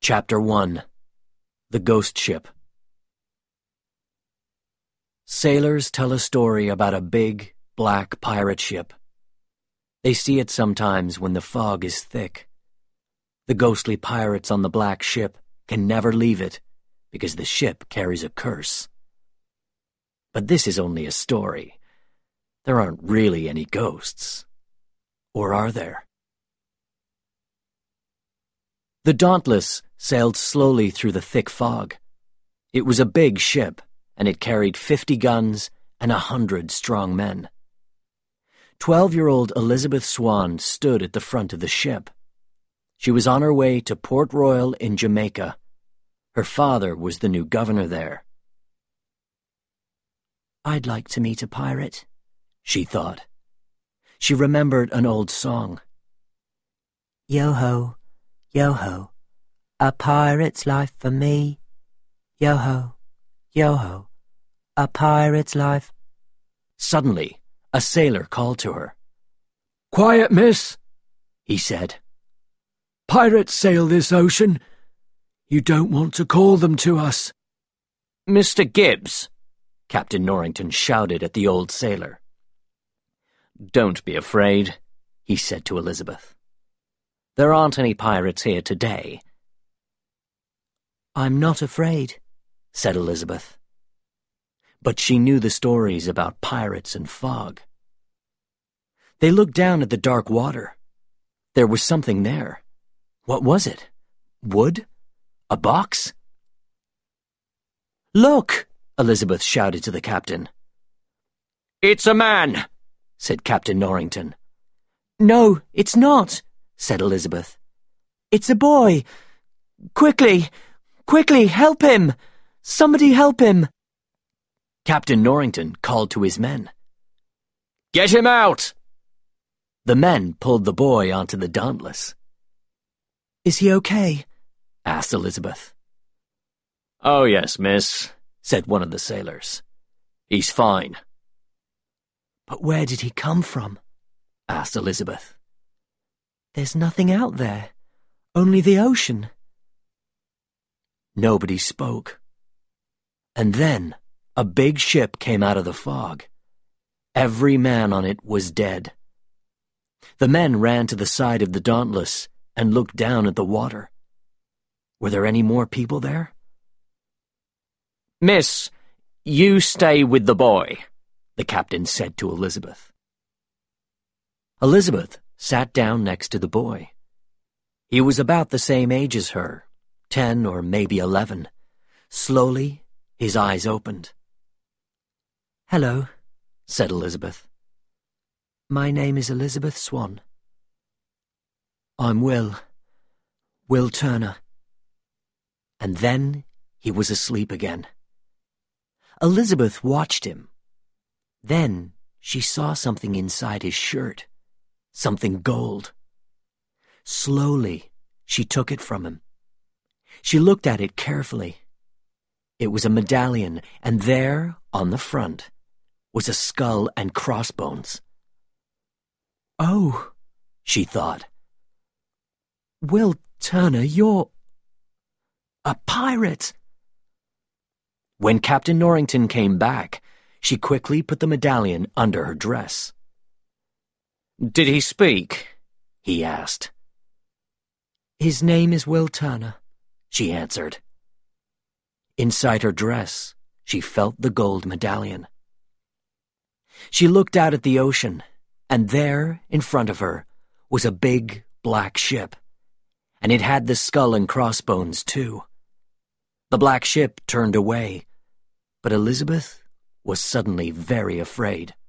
Chapter 1. The Ghost Ship. Sailors tell a story about a big, black pirate ship. They see it sometimes when the fog is thick. The ghostly pirates on the black ship can never leave it because the ship carries a curse. But this is only a story. There aren't really any ghosts. Or are there? The Dauntless sailed slowly through the thick fog. It was a big ship, and it carried 50 guns and 100 strong men. 12-year-old Elizabeth Swan stood at the front of the ship. She was on her way to Port Royal in Jamaica. Her father was the new governor there. "I'd like to meet a pirate," she thought. She remembered an old song. "Yo-ho, yo-ho, a pirate's life for me. Yo-ho, yo-ho, a pirate's life." Suddenly, a sailor called to her. "Quiet, miss," he said. "Pirates sail this ocean. You don't want to call them to us." "Mr. Gibbs," Captain Norrington shouted at the old sailor. "Don't be afraid," he said to Elizabeth. "There aren't any pirates here today." "I'm not afraid," said Elizabeth. But she knew the stories about pirates and fog. They looked down at the dark water. There was something there. What was it? Wood? A box? "Look!" Elizabeth shouted to the captain. "It's a man," said Captain Norrington. "No, it's not," said Elizabeth. "It's a boy. Quickly, quickly, help him! Somebody help him!" Captain Norrington called to his men. "Get him out!" The men pulled the boy onto the Dauntless. "Is he okay?" asked Elizabeth. "Oh, yes, miss," said one of the sailors. "He's fine." "But where did he come from?" asked Elizabeth. "There's nothing out there, only the ocean." Nobody spoke. And then a big ship came out of the fog. Every man on it was dead. The men ran to the side of the Dauntless and looked down at the water. Were there any more people there? "Miss, you stay with the boy," the captain said to Elizabeth. Elizabeth sat down next to the boy. He was about the same age as her, 10 or maybe 11. Slowly, his eyes opened. "Hello," said Elizabeth. "My name is Elizabeth Swan." "I'm Will Turner." And then he was asleep again. Elizabeth watched him. Then she saw something inside his shirt, something gold. Slowly, she took it from him. She looked at it carefully. It was a medallion, and there, on the front, was a skull and crossbones. "Oh," she thought. "Will Turner, you're a pirate." When Captain Norrington came back, she quickly put the medallion under her dress. "Did he speak?" he asked. "His name is Will Turner," she answered. Inside her dress, she felt the gold medallion. She looked out at the ocean, and there, in front of her, was a big, black ship. And it had the skull and crossbones, too. The black ship turned away, but Elizabeth was suddenly very afraid.